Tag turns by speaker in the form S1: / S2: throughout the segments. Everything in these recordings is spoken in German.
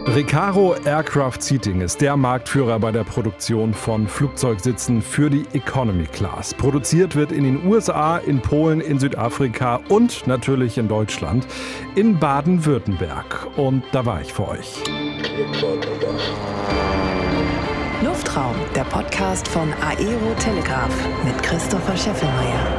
S1: Recaro Aircraft Seating ist der Marktführer bei der Produktion von Flugzeugsitzen für die Economy Class. Produziert wird in den USA, in Polen, in Südafrika und natürlich in Deutschland, in Baden-Württemberg. Und da war ich für euch.
S2: Luftraum, der Podcast von Aero Telegraph mit Christopher Scheffelmeier.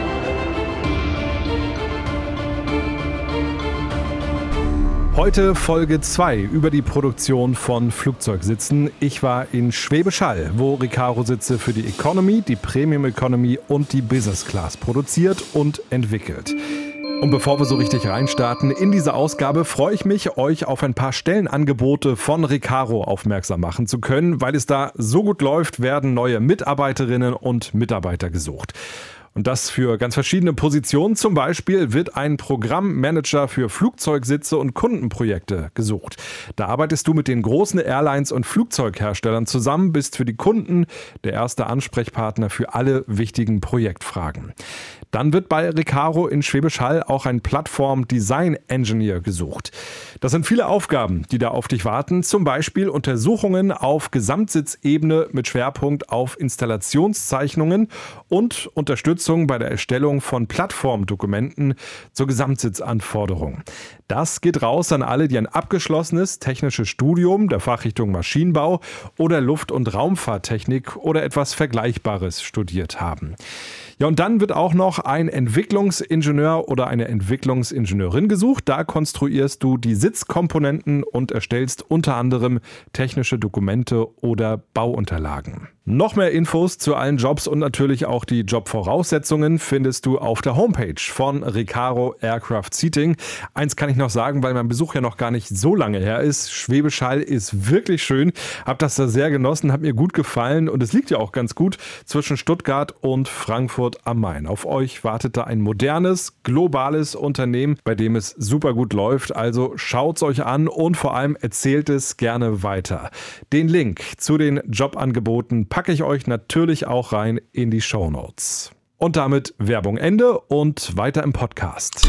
S1: Heute Folge 2 über die Produktion von Flugzeugsitzen. Ich war in Schwäbisch Hall, wo Recaro Sitze für die Economy, die Premium Economy und die Business Class produziert und entwickelt. Und bevor wir so richtig reinstarten in diese Ausgabe, freue ich mich, euch auf ein paar Stellenangebote von Recaro aufmerksam machen zu können. Weil es da so gut läuft, werden neue Mitarbeiterinnen und Mitarbeiter gesucht. Und das für ganz verschiedene Positionen. Zum Beispiel wird ein Programmmanager für Flugzeugsitze und Kundenprojekte gesucht. Da arbeitest du mit den großen Airlines und Flugzeugherstellern zusammen, bist für die Kunden der erste Ansprechpartner für alle wichtigen Projektfragen. Dann wird bei Recaro in Schwäbisch Hall auch ein Plattform-Design-Engineer gesucht. Das sind viele Aufgaben, die da auf dich warten. Zum Beispiel Untersuchungen auf Gesamtsitzebene mit Schwerpunkt auf Installationszeichnungen und Unterstützung bei der Erstellung von Plattformdokumenten zur Gesamtsitzanforderung. Das geht raus an alle, die ein abgeschlossenes technisches Studium der Fachrichtung Maschinenbau oder Luft- und Raumfahrttechnik oder etwas Vergleichbares studiert haben. Ja, und dann wird auch noch ein Entwicklungsingenieur oder eine Entwicklungsingenieurin gesucht. Da konstruierst du die Sitzkomponenten und erstellst unter anderem technische Dokumente oder Bauunterlagen. Noch mehr Infos zu allen Jobs und natürlich auch die Jobvoraussetzungen findest du auf der Homepage von Recaro Aircraft Seating. Eins kann ich noch sagen, weil mein Besuch ja noch gar nicht so lange her ist. Schwäbisch Hall ist wirklich schön. Hab das da sehr genossen, hat mir gut gefallen und es liegt ja auch ganz gut zwischen Stuttgart und Frankfurt am Main. Auf euch wartet da ein modernes, globales Unternehmen, bei dem es super gut läuft. Also schaut's euch an und vor allem erzählt es gerne weiter. Den Link zu den Jobangeboten packe ich euch natürlich auch rein in die Shownotes. Und damit Werbung Ende und weiter im Podcast.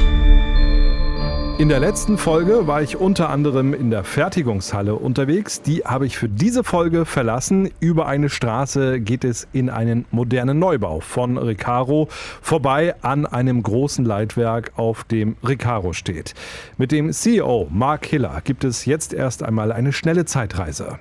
S1: In der letzten Folge war ich unter anderem in der Fertigungshalle unterwegs. Die habe ich für diese Folge verlassen. Über eine Straße geht es in einen modernen Neubau von Recaro vorbei an einem großen Leitwerk, auf dem Recaro steht. Mit dem CEO Mark Hiller gibt es jetzt erst einmal eine schnelle Zeitreise.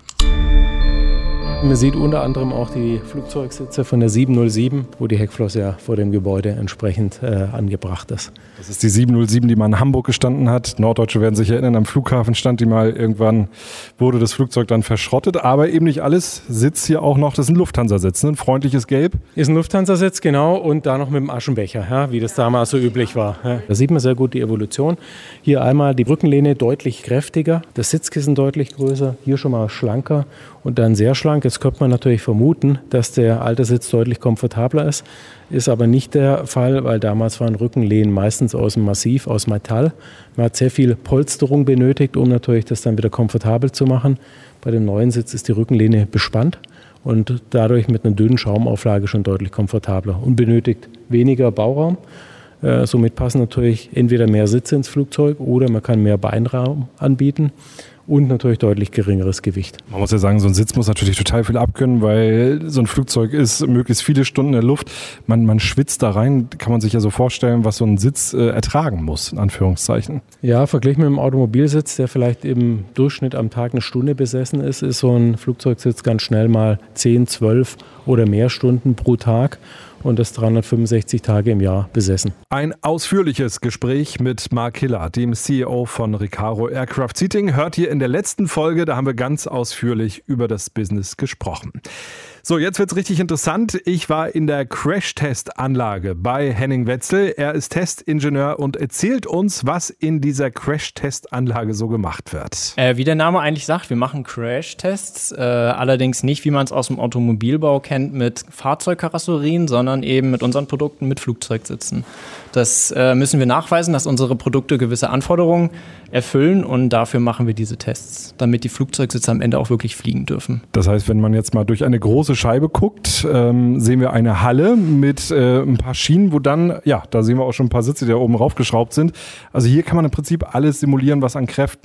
S3: Man sieht unter anderem auch die Flugzeugsitze von der 707, wo die Heckflosse ja vor dem Gebäude entsprechend angebracht ist.
S1: Das ist die 707, die mal in Hamburg gestanden hat. Norddeutsche werden sich erinnern, am Flughafen stand die mal. Irgendwann wurde das Flugzeug dann verschrottet. Aber eben nicht alles. Sitz hier auch noch, das ist ein Lufthansa-Sitz, ein freundliches Gelb.
S3: Ist ein Lufthansa-Sitz, genau. Und da noch mit dem Aschenbecher, ja, wie das damals so üblich war. Ja. Da sieht man sehr gut die Evolution. Hier einmal die Rückenlehne deutlich kräftiger, das Sitzkissen deutlich größer, hier schon mal schlanker und dann sehr schlank. Jetzt könnte man natürlich vermuten, dass der alte Sitz deutlich komfortabler ist. Ist aber nicht der Fall, weil damals waren Rückenlehnen meistens aus dem Massiv, aus Metall. Man hat sehr viel Polsterung benötigt, um natürlich das dann wieder komfortabel zu machen. Bei dem neuen Sitz ist die Rückenlehne bespannt und dadurch mit einer dünnen Schaumauflage schon deutlich komfortabler und benötigt weniger Bauraum. Somit passen natürlich entweder mehr Sitze ins Flugzeug oder man kann mehr Beinraum anbieten. Und natürlich deutlich geringeres Gewicht.
S1: Man muss ja sagen, so ein Sitz muss natürlich total viel abkönnen, weil so ein Flugzeug ist möglichst viele Stunden in der Luft. Man schwitzt da rein, kann man sich ja so vorstellen, was so ein Sitz ertragen muss, in Anführungszeichen.
S3: Ja, verglichen mit einem Automobilsitz, der vielleicht im Durchschnitt am Tag eine Stunde besessen ist so ein Flugzeugsitz ganz schnell mal 10, 12 oder mehr Stunden pro Tag. Und das 365 Tage im Jahr besessen.
S1: Ein ausführliches Gespräch mit Mark Hiller, dem CEO von Recaro Aircraft Seating, hört ihr in der letzten Folge. Da haben wir ganz ausführlich über das Business gesprochen. So, jetzt wird's richtig interessant. Ich war in der Crash-Test-Anlage bei Henning Wetzel. Er ist Testingenieur und erzählt uns, was in dieser Crash-Test-Anlage so gemacht wird.
S4: Wie der Name eigentlich sagt, wir machen Crash-Tests. Allerdings nicht, wie man es aus dem Automobilbau kennt, mit Fahrzeugkarosserien, sondern eben mit unseren Produkten mit Flugzeugsitzen. Das müssen wir nachweisen, dass unsere Produkte gewisse Anforderungen erfüllen und dafür machen wir diese Tests, damit die Flugzeugsitze am Ende auch wirklich fliegen dürfen.
S1: Das heißt, wenn man jetzt mal durch eine große Scheibe guckt, sehen wir eine Halle mit ein paar Schienen, wo dann, ja, da sehen wir auch schon ein paar Sitze, die da oben raufgeschraubt sind. Also hier kann man im Prinzip alles simulieren, was an Kräften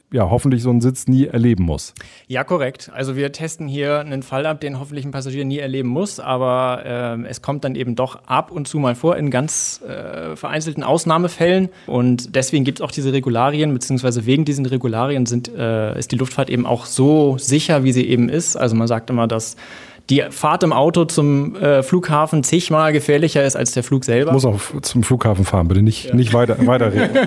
S1: hoffentlich so einen Sitz nie erleben muss.
S4: Ja, korrekt. Also wir testen hier einen Fall ab, den hoffentlich ein Passagier nie erleben muss, aber es kommt dann eben doch ab und zu mal vor in ganz vereinzelten Ausnahmefällen und deswegen gibt es auch diese Regularien, beziehungsweise wegen diesen Regularien ist die Luftfahrt eben auch so sicher, wie sie eben ist. Also man sagt immer, dass die Fahrt im Auto zum Flughafen zigmal gefährlicher ist als der Flug selber.
S1: Ich muss auch zum Flughafen fahren, bitte nicht weiterreden.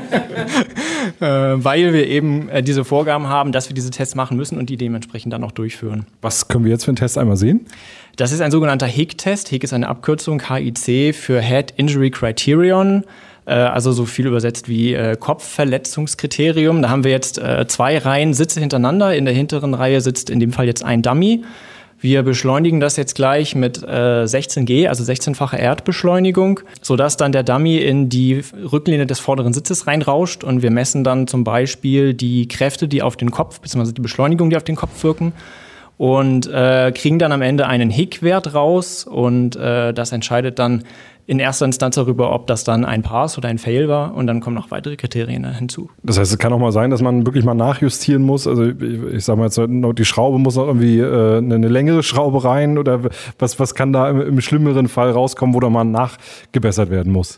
S4: Weil wir eben diese Vorgaben haben, dass wir diese Tests machen müssen und die dementsprechend dann auch durchführen.
S1: Was können wir jetzt für einen Test einmal sehen?
S4: Das ist ein sogenannter HIC-Test. HIC ist eine Abkürzung, HIC, für Head Injury Criterion. Also so viel übersetzt wie Kopfverletzungskriterium. Da haben wir jetzt 2 Reihen Sitze hintereinander. In der hinteren Reihe sitzt in dem Fall jetzt ein Dummy. Wir beschleunigen das jetzt gleich mit 16G, also 16-fache Erdbeschleunigung, sodass dann der Dummy in die Rücklehne des vorderen Sitzes reinrauscht und wir messen dann zum Beispiel die Kräfte, die auf den Kopf, beziehungsweise die Beschleunigung, die auf den Kopf wirken und kriegen dann am Ende einen HIC-Wert raus und das entscheidet dann in erster Instanz darüber, ob das dann ein Pass oder ein Fail war und dann kommen noch weitere Kriterien hinzu.
S1: Das heißt, es kann auch mal sein, dass man wirklich mal nachjustieren muss, also ich sag mal jetzt, die Schraube muss noch irgendwie eine längere Schraube rein oder was kann da im schlimmeren Fall rauskommen, wo da mal nachgebessert werden muss?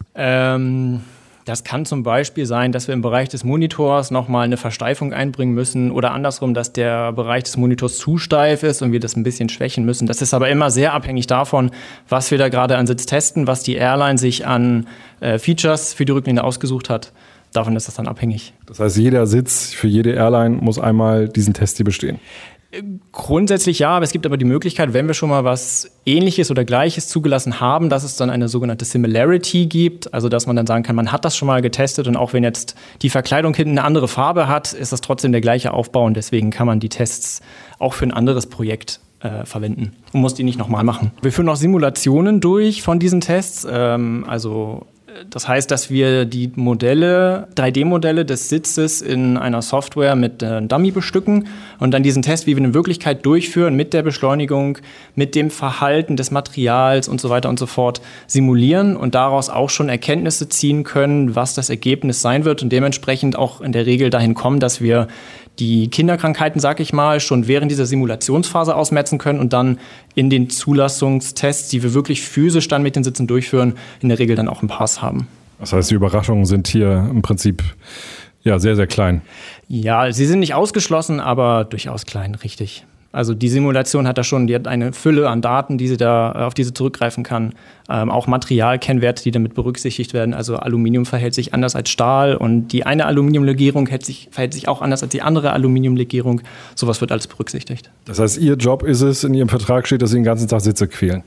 S4: Das kann zum Beispiel sein, dass wir im Bereich des Monitors nochmal eine Versteifung einbringen müssen oder andersrum, dass der Bereich des Monitors zu steif ist und wir das ein bisschen schwächen müssen. Das ist aber immer sehr abhängig davon, was wir da gerade an Sitz testen, was die Airline sich an Features für die Rücklehne ausgesucht hat. Davon ist das dann abhängig.
S1: Das heißt, jeder Sitz für jede Airline muss einmal diesen Test hier bestehen?
S4: Grundsätzlich ja, aber es gibt aber die Möglichkeit, wenn wir schon mal was Ähnliches oder Gleiches zugelassen haben, dass es dann eine sogenannte Similarity gibt, also dass man dann sagen kann, man hat das schon mal getestet und auch wenn jetzt die Verkleidung hinten eine andere Farbe hat, ist das trotzdem der gleiche Aufbau und deswegen kann man die Tests auch für ein anderes Projekt verwenden und muss die nicht nochmal machen. Wir führen auch Simulationen durch von diesen Tests, das heißt, dass wir die 3D-Modelle des Sitzes in einer Software mit Dummy bestücken und dann diesen Test, wie wir in Wirklichkeit durchführen, mit der Beschleunigung, mit dem Verhalten des Materials und so weiter und so fort simulieren und daraus auch schon Erkenntnisse ziehen können, was das Ergebnis sein wird und dementsprechend auch in der Regel dahin kommen, dass wir die Kinderkrankheiten, sag ich mal, schon während dieser Simulationsphase ausmetzen können und dann in den Zulassungstests, die wir wirklich physisch dann mit den Sitzen durchführen, in der Regel dann auch einen Pass haben.
S1: Das heißt, die Überraschungen sind hier im Prinzip sehr, sehr klein.
S4: Ja, sie sind nicht ausgeschlossen, aber durchaus klein, richtig. Also die Simulation hat eine Fülle an Daten, auf die sie zurückgreifen kann. Auch Materialkennwerte, die damit berücksichtigt werden. Also Aluminium verhält sich anders als Stahl und die eine Aluminiumlegierung verhält sich auch anders als die andere Aluminiumlegierung. Sowas wird alles berücksichtigt.
S1: Das heißt, Ihr Job ist es, in Ihrem Vertrag steht, dass Sie den ganzen Tag Sitze quälen?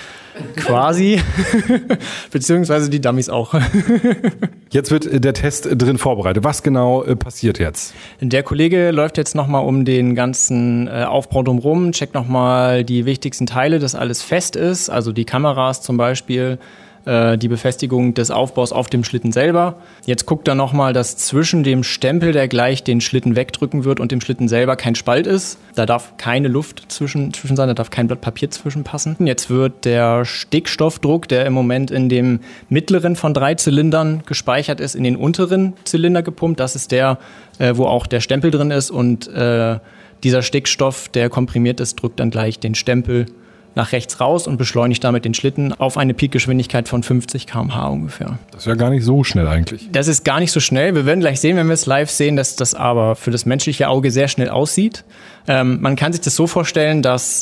S4: Quasi, beziehungsweise die Dummies auch.
S1: Jetzt wird der Test drin vorbereitet. Was genau passiert jetzt?
S4: Der Kollege läuft jetzt nochmal um den ganzen Aufbau drumherum, checkt nochmal die wichtigsten Teile, dass alles fest ist, also die Kameras zum Beispiel, die Befestigung des Aufbaus auf dem Schlitten selber. Jetzt guckt er nochmal, dass zwischen dem Stempel, der gleich den Schlitten wegdrücken wird, und dem Schlitten selber kein Spalt ist. Da darf keine Luft zwischen sein, da darf kein Blatt Papier zwischenpassen. Jetzt wird der Stickstoffdruck, der im Moment in dem mittleren von 3 Zylindern gespeichert ist, in den unteren Zylinder gepumpt. Das ist der, wo auch der Stempel drin ist und dieser Stickstoff, der komprimiert ist, drückt dann gleich den Stempel nach rechts raus und beschleunigt damit den Schlitten auf eine Peakgeschwindigkeit von 50 km/h ungefähr.
S1: Das ist ja gar nicht so schnell eigentlich.
S4: Das ist gar nicht so schnell. Wir werden gleich sehen, wenn wir es live sehen, dass das aber für das menschliche Auge sehr schnell aussieht. Man kann sich das so vorstellen, dass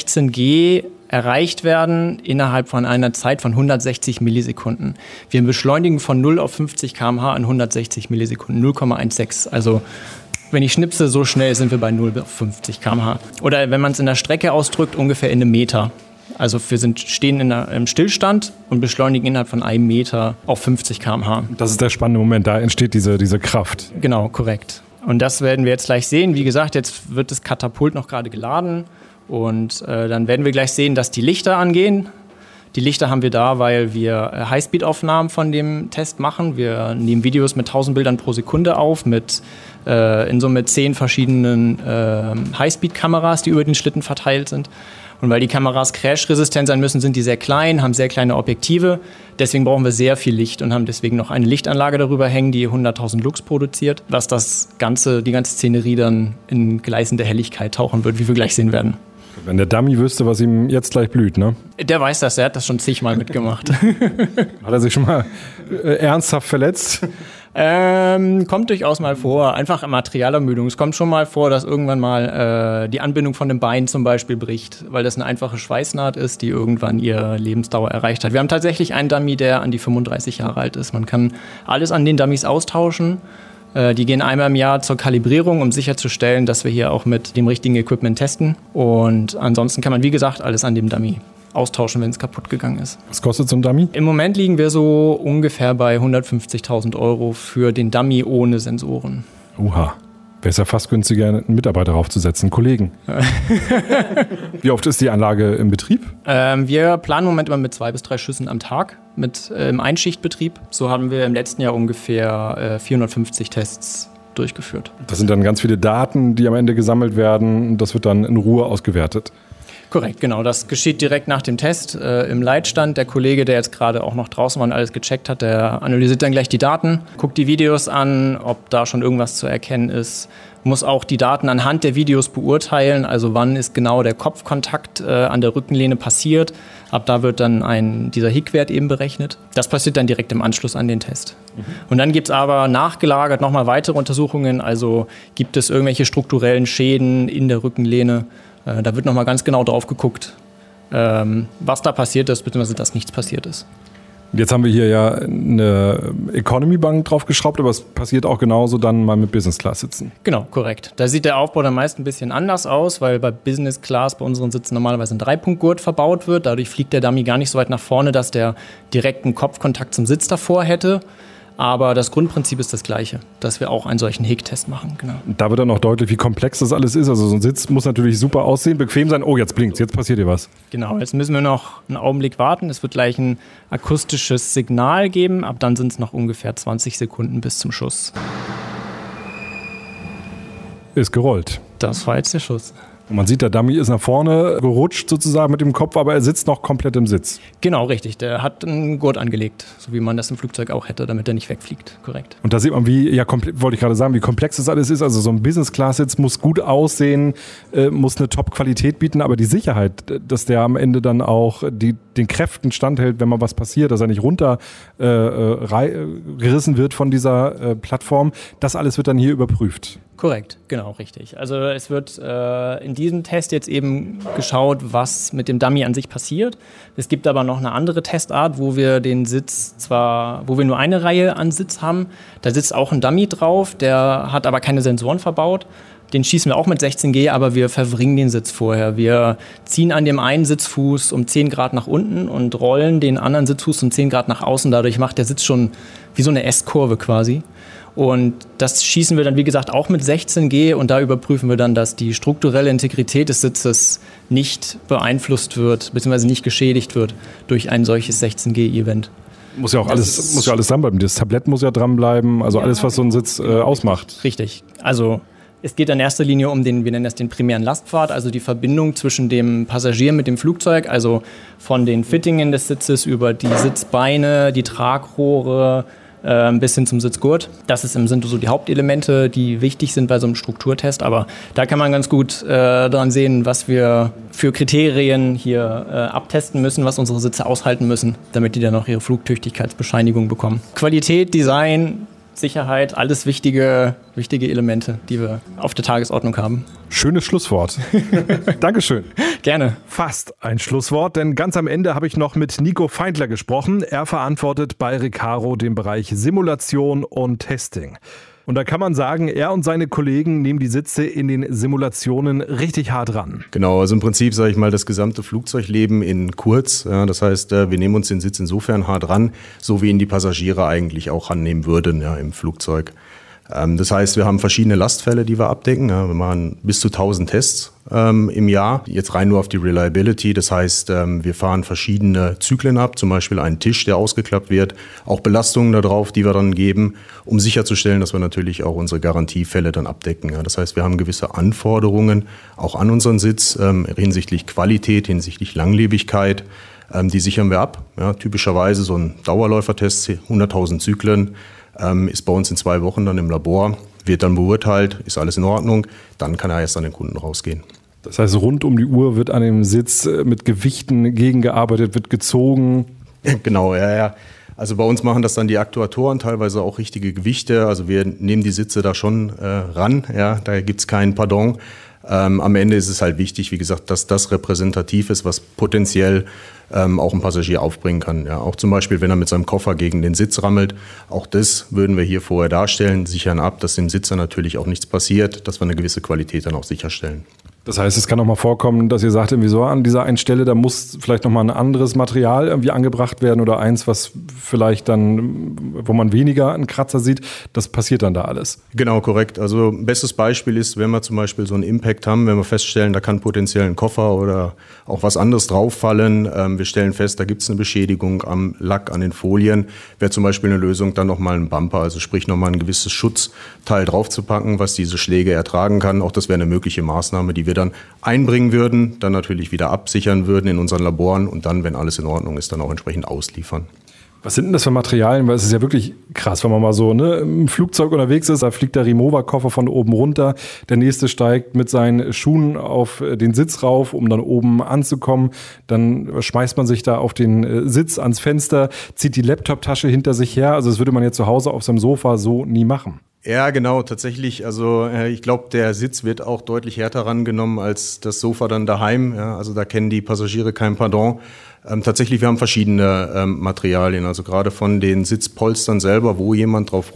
S4: 16G erreicht werden innerhalb von einer Zeit von 160 Millisekunden. Wir beschleunigen von 0 auf 50 km/h in 160 Millisekunden, 0,16. Also wenn ich schnipse, so schnell sind wir bei 0 auf 50 km/h. Oder wenn man es in der Strecke ausdrückt, ungefähr in einem Meter. Also wir stehen im Stillstand und beschleunigen innerhalb von einem Meter auf 50 km/h.
S1: Das ist der spannende Moment, da entsteht diese Kraft.
S4: Genau, korrekt. Und das werden wir jetzt gleich sehen. Wie gesagt, jetzt wird das Katapult noch gerade geladen und dann werden wir gleich sehen, dass die Lichter angehen. Die Lichter haben wir da, weil wir Highspeed-Aufnahmen von dem Test machen. Wir nehmen Videos mit 1000 Bildern pro Sekunde auf, mit in Summe 10 verschiedenen Highspeed-Kameras, die über den Schlitten verteilt sind. Und weil die Kameras crashresistent sein müssen, sind die sehr klein, haben sehr kleine Objektive. Deswegen brauchen wir sehr viel Licht und haben deswegen noch eine Lichtanlage darüber hängen, die 100.000 Lux produziert, was die ganze Szenerie dann in gleißende Helligkeit tauchen wird, wie wir gleich sehen werden.
S1: Wenn der Dummy wüsste, was ihm jetzt gleich blüht, ne?
S4: Der weiß das, er hat das schon zigmal mitgemacht.
S1: Hat er sich schon mal ernsthaft verletzt?
S4: Kommt durchaus mal vor, einfach Materialermüdung. Es kommt schon mal vor, dass irgendwann mal die Anbindung von dem Bein zum Beispiel bricht, weil das eine einfache Schweißnaht ist, die irgendwann ihre Lebensdauer erreicht hat. Wir haben tatsächlich einen Dummy, der an die 35 Jahre alt ist. Man kann alles an den Dummies austauschen. Die gehen einmal im Jahr zur Kalibrierung, um sicherzustellen, dass wir hier auch mit dem richtigen Equipment testen. Und ansonsten kann man, wie gesagt, alles an dem Dummy austauschen, wenn es kaputt gegangen ist.
S1: Was kostet so ein Dummy?
S4: Im Moment liegen wir so ungefähr bei 150.000 € für den Dummy ohne Sensoren.
S1: Oha. Wäre es ja fast günstiger, einen Mitarbeiter draufzusetzen, einen Kollegen. Wie oft ist die Anlage im Betrieb?
S4: Wir planen im Moment immer mit 2 bis 3 Schüssen am Tag im Einschichtbetrieb. So haben wir im letzten Jahr ungefähr 450 Tests durchgeführt.
S1: Das sind dann ganz viele Daten, die am Ende gesammelt werden. Das wird dann in Ruhe ausgewertet.
S4: Korrekt, genau. Das geschieht direkt nach dem Test im Leitstand. Der Kollege, der jetzt gerade auch noch draußen war und alles gecheckt hat, der analysiert dann gleich die Daten, guckt die Videos an, ob da schon irgendwas zu erkennen ist, muss auch die Daten anhand der Videos beurteilen, also wann ist genau der Kopfkontakt an der Rückenlehne passiert. Ab da wird dann dieser Hick-Wert eben berechnet. Das passiert dann direkt im Anschluss an den Test. Und dann gibt es aber nachgelagert nochmal weitere Untersuchungen, also gibt es irgendwelche strukturellen Schäden in der Rückenlehne. Da wird nochmal ganz genau drauf geguckt, was da passiert ist, beziehungsweise dass nichts passiert ist.
S1: Jetzt haben wir hier ja eine Economy-Bank draufgeschraubt, aber es passiert auch genauso dann mal mit Business Class sitzen.
S4: Genau, korrekt. Da sieht der Aufbau dann meist ein bisschen anders aus, weil bei Business Class bei unseren Sitzen normalerweise ein 3-Punkt-Gurt verbaut wird. Dadurch fliegt der Dummy gar nicht so weit nach vorne, dass der direkten Kopfkontakt zum Sitz davor hätte. Aber das Grundprinzip ist das gleiche, dass wir auch einen solchen Hick-Test machen. Genau.
S1: Da wird dann auch deutlich, wie komplex das alles ist. Also so ein Sitz muss natürlich super aussehen, bequem sein. Oh, jetzt blinkt's, jetzt passiert hier was.
S4: Genau, jetzt müssen wir noch einen Augenblick warten. Es wird gleich ein akustisches Signal geben. Ab dann sind es noch ungefähr 20 Sekunden bis zum Schuss.
S1: Ist gerollt.
S4: Das war jetzt der Schuss.
S1: Und man sieht, der Dummy ist nach vorne gerutscht sozusagen mit dem Kopf, aber er sitzt noch komplett im Sitz.
S4: Genau, richtig. Der hat einen Gurt angelegt, so wie man das im Flugzeug auch hätte, damit er nicht wegfliegt. Korrekt.
S1: Und da sieht man, wie komplex das alles ist. Also so ein Business-Class-Sitz muss gut aussehen, muss eine Top-Qualität bieten, aber die Sicherheit, dass der am Ende dann auch den Kräften standhält, wenn mal was passiert, dass er nicht runtergerissen wird von dieser Plattform, das alles wird dann hier überprüft.
S4: Korrekt, genau, richtig. Also es wird in diesem Test jetzt eben geschaut, was mit dem Dummy an sich passiert. Es gibt aber noch eine andere Testart, wo wir wo wir nur eine Reihe an Sitz haben. Da sitzt auch ein Dummy drauf, der hat aber keine Sensoren verbaut. Den schießen wir auch mit 16G, aber wir verwringen den Sitz vorher. Wir ziehen an dem einen Sitzfuß um 10 Grad nach unten und rollen den anderen Sitzfuß um 10 Grad nach außen. Dadurch macht der Sitz schon wie so eine S-Kurve quasi. Und das schießen wir dann, wie gesagt, auch mit 16G und da überprüfen wir dann, dass die strukturelle Integrität des Sitzes nicht beeinflusst wird, beziehungsweise nicht geschädigt wird durch ein solches 16G-Event.
S1: Muss ja alles dranbleiben. Das Tablett muss ja dranbleiben, also alles, was so ein Sitz ausmacht.
S4: Richtig. Also es geht in erster Linie um wir nennen das den primären Lastpfad, also die Verbindung zwischen dem Passagier mit dem Flugzeug, also von den Fittingen des Sitzes über die Sitzbeine, die Tragrohre, bis hin zum Sitzgurt. Das sind so die Hauptelemente, die wichtig sind bei so einem Strukturtest. Aber da kann man ganz gut dran sehen, was wir für Kriterien hier abtesten müssen, was unsere Sitze aushalten müssen, damit die dann auch ihre Flugtüchtigkeitsbescheinigung bekommen. Qualität, Design, Sicherheit, alles wichtige Elemente, die wir auf der Tagesordnung haben.
S1: Schönes Schlusswort. Dankeschön.
S4: Gerne.
S1: Fast ein Schlusswort, denn ganz am Ende habe ich noch mit Nico Feindler gesprochen. Er verantwortet bei Recaro den Bereich Simulation und Testing. Und da kann man sagen, er und seine Kollegen nehmen die Sitze in den Simulationen richtig hart ran.
S5: Genau, also im Prinzip sage ich mal das gesamte Flugzeugleben in kurz. Ja, das heißt, wir nehmen uns den Sitz insofern hart ran, so wie ihn die Passagiere eigentlich auch rannehmen würden, ja, im Flugzeug. Das heißt, wir haben verschiedene Lastfälle, die wir abdecken. Ja, wir machen bis zu 1000 Tests im Jahr. Jetzt rein nur auf die Reliability. Das heißt, wir fahren verschiedene Zyklen ab, zum Beispiel einen Tisch, der ausgeklappt wird, auch Belastungen darauf, die wir dann geben, um sicherzustellen, dass wir natürlich auch unsere Garantiefälle dann abdecken. Ja, das heißt, wir haben gewisse Anforderungen auch an unseren Sitz hinsichtlich Qualität, hinsichtlich Langlebigkeit. Die sichern wir ab. Ja, typischerweise so ein Dauerläufertest, 100.000 Zyklen, ist bei uns in 2 Wochen dann im Labor, wird dann beurteilt, ist alles in Ordnung, dann kann er erst an den Kunden rausgehen.
S1: Das heißt, rund um die Uhr wird an dem Sitz mit Gewichten gegengearbeitet, wird gezogen.
S5: Genau, ja. Also bei uns machen das dann die Aktuatoren, teilweise auch richtige Gewichte. Also wir nehmen die Sitze da schon ran, ja, da gibt's kein Pardon. Am Ende ist es halt wichtig, wie gesagt, dass das repräsentativ ist, was potenziell auch ein Passagier aufbringen kann. Ja, auch zum Beispiel, wenn er mit seinem Koffer gegen den Sitz rammelt. Auch das würden wir hier vorher darstellen, sichern ab, dass dem Sitzer natürlich auch nichts passiert, dass wir eine gewisse Qualität dann auch sicherstellen.
S1: Das heißt, es kann auch mal vorkommen, dass ihr sagt, irgendwie so an dieser einen Stelle, da muss vielleicht nochmal ein anderes Material irgendwie angebracht werden oder eins, was vielleicht dann, wo man weniger einen Kratzer sieht. Das passiert dann da alles.
S5: Genau, korrekt. Also bestes Beispiel ist, wenn wir zum Beispiel so einen Impact haben, wenn wir feststellen, da kann potenziell ein Koffer oder auch was anderes drauffallen. Wir stellen fest, da gibt es eine Beschädigung am Lack, an den Folien. Wäre zum Beispiel eine Lösung, dann nochmal einen Bumper, also sprich nochmal ein gewisses Schutzteil draufzupacken, was diese Schläge ertragen kann. Auch das wäre eine mögliche Maßnahme, die wir dann einbringen würden, dann natürlich wieder absichern würden in unseren Laboren und dann, wenn alles in Ordnung ist, dann auch entsprechend ausliefern.
S1: Was sind denn das für Materialien? Weil es ist ja wirklich krass, wenn man mal so im Flugzeug unterwegs ist, da fliegt der Remover-Koffer von oben runter, der nächste steigt mit seinen Schuhen auf den Sitz rauf, um dann oben anzukommen, dann schmeißt man sich da auf den Sitz ans Fenster, zieht die Laptop-Tasche hinter sich her, also das würde man jetzt zu Hause auf seinem Sofa so nie machen.
S5: Ja, genau, tatsächlich. Also ich glaube, der Sitz wird auch deutlich härter rangenommen als das Sofa dann daheim. Ja, also da kennen die Passagiere kein Pardon. Tatsächlich, wir haben verschiedene Materialien, also gerade von den Sitzpolstern selber, wo jemand drauf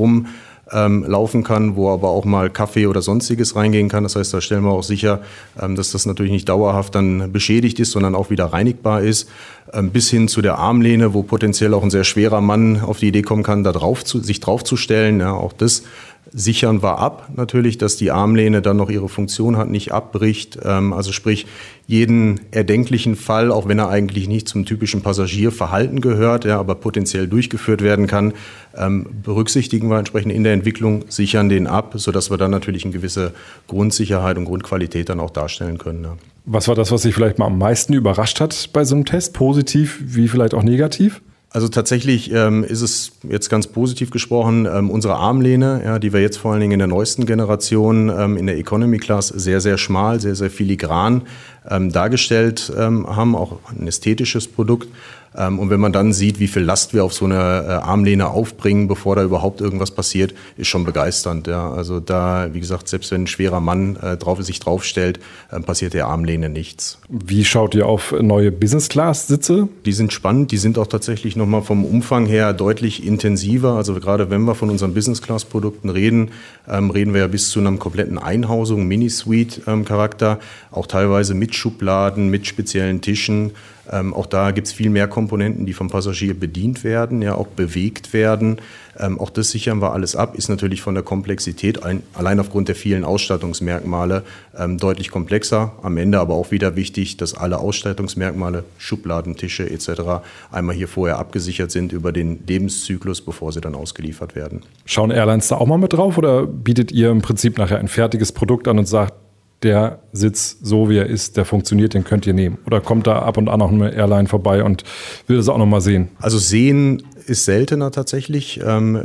S5: laufen kann, wo aber auch mal Kaffee oder Sonstiges reingehen kann. Das heißt, da stellen wir auch sicher, dass das natürlich nicht dauerhaft dann beschädigt ist, sondern auch wieder reinigbar ist. Bis hin zu der Armlehne, wo potenziell auch ein sehr schwerer Mann auf die Idee kommen kann, sich draufzustellen. Ja, auch das sichern wir ab natürlich, dass die Armlehne dann noch ihre Funktion hat, nicht abbricht. Also sprich, jeden erdenklichen Fall, auch wenn er eigentlich nicht zum typischen Passagierverhalten gehört, ja, aber potenziell durchgeführt werden kann, berücksichtigen wir entsprechend in der Entwicklung, sichern den ab, sodass wir dann natürlich eine gewisse Grundsicherheit und Grundqualität dann auch darstellen können. Ja.
S1: Was war das, was dich vielleicht mal am meisten überrascht hat bei so einem Test? Positiv wie vielleicht auch negativ?
S5: Also tatsächlich ist es jetzt ganz positiv gesprochen, unsere Armlehne, ja, die wir jetzt vor allen Dingen in der neuesten Generation in der Economy Class sehr, sehr schmal, sehr, sehr filigran dargestellt haben, auch ein ästhetisches Produkt. Und wenn man dann sieht, wie viel Last wir auf so eine Armlehne aufbringen, bevor da überhaupt irgendwas passiert, ist schon begeisternd. Ja. Also da, wie gesagt, selbst wenn ein schwerer Mann sich draufstellt, passiert der Armlehne nichts.
S1: Wie schaut ihr auf neue Business-Class-Sitze?
S5: Die sind spannend, die sind auch tatsächlich nochmal vom Umfang her deutlich intensiver. Also gerade wenn wir von unseren Business-Class-Produkten reden, reden wir ja bis zu einer kompletten Einhausung, Mini-Suite-Charakter, auch teilweise mit Schubladen, mit speziellen Tischen. Auch da gibt es viel mehr Komponenten, die vom Passagier bedient werden, ja auch bewegt werden. Auch das sichern wir alles ab, ist natürlich von der Komplexität, allein aufgrund der vielen Ausstattungsmerkmale, deutlich komplexer. Am Ende aber auch wieder wichtig, dass alle Ausstattungsmerkmale, Schubladen, Tische etc. einmal hier vorher abgesichert sind über den Lebenszyklus, bevor sie dann ausgeliefert werden.
S1: Schauen Airlines da auch mal mit drauf oder bietet ihr im Prinzip nachher ein fertiges Produkt an und sagt, der Sitz, so wie er ist, der funktioniert, den könnt ihr nehmen? Oder kommt da ab und an noch eine Airline vorbei und will das auch noch mal sehen?
S5: Also sehen ist seltener tatsächlich.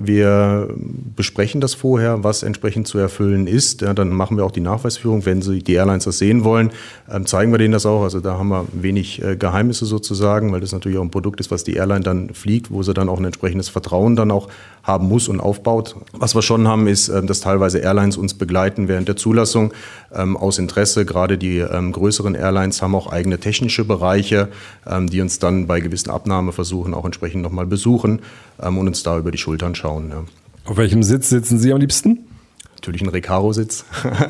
S5: Wir besprechen das vorher, was entsprechend zu erfüllen ist. Ja, dann machen wir auch die Nachweisführung. Wenn die Airlines das sehen wollen, zeigen wir denen das auch. Also da haben wir wenig Geheimnisse sozusagen, weil das natürlich auch ein Produkt ist, was die Airline dann fliegt, wo sie dann auch ein entsprechendes Vertrauen dann auch haben muss und aufbaut. Was wir schon haben, ist, dass teilweise Airlines uns begleiten während der Zulassung aus Interesse. Gerade die größeren Airlines haben auch eigene technische Bereiche, die uns dann bei gewissen Abnahmeversuchen auch entsprechend nochmal besuchen und uns da über die Schultern schauen. Ja.
S1: Auf welchem Sitz sitzen Sie am liebsten?
S5: Natürlich ein Recaro-Sitz.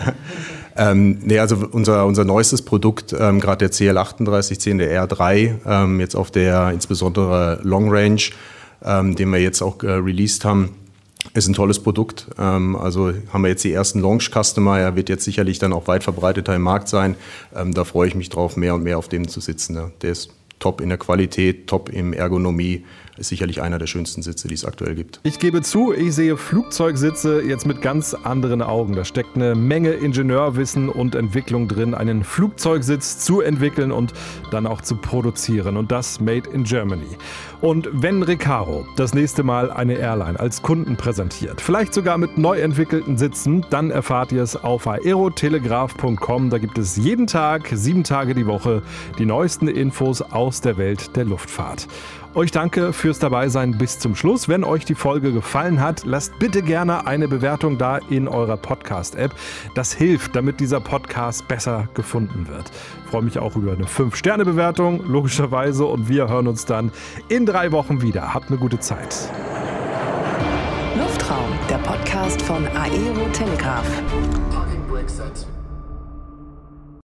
S5: Also unser neuestes Produkt, gerade der CL3810, der R3, jetzt auf der insbesondere Long Range, den wir jetzt auch released haben, Ist ein tolles Produkt. Also haben wir jetzt die ersten Launch-Customer. Er wird jetzt sicherlich dann auch weit verbreiteter im Markt sein. Da freue ich mich drauf, mehr und mehr auf dem zu sitzen. Ja. Der ist top in der Qualität, top in Ergonomie. Ist sicherlich einer der schönsten Sitze, die es aktuell gibt.
S1: Ich gebe zu, ich sehe Flugzeugsitze jetzt mit ganz anderen Augen. Da steckt eine Menge Ingenieurwissen und Entwicklung drin, einen Flugzeugsitz zu entwickeln und dann auch zu produzieren. Und das made in Germany. Und wenn Recaro das nächste Mal eine Airline als Kunden präsentiert, vielleicht sogar mit neu entwickelten Sitzen, dann erfahrt ihr es auf aerotelegraph.com. Da gibt es jeden Tag, 7 Tage die Woche, die neuesten Infos aus der Welt der Luftfahrt. Euch danke fürs Dabeisein bis zum Schluss. Wenn euch die Folge gefallen hat, lasst bitte gerne eine Bewertung da in eurer Podcast-App. Das hilft, damit dieser Podcast besser gefunden wird. Ich freue mich auch über eine 5-Sterne-Bewertung, logischerweise. Und wir hören uns dann in 3 Wochen wieder. Habt eine gute Zeit.
S2: Luftraum, der Podcast von Aero Telegraph.
S6: Parking brake set.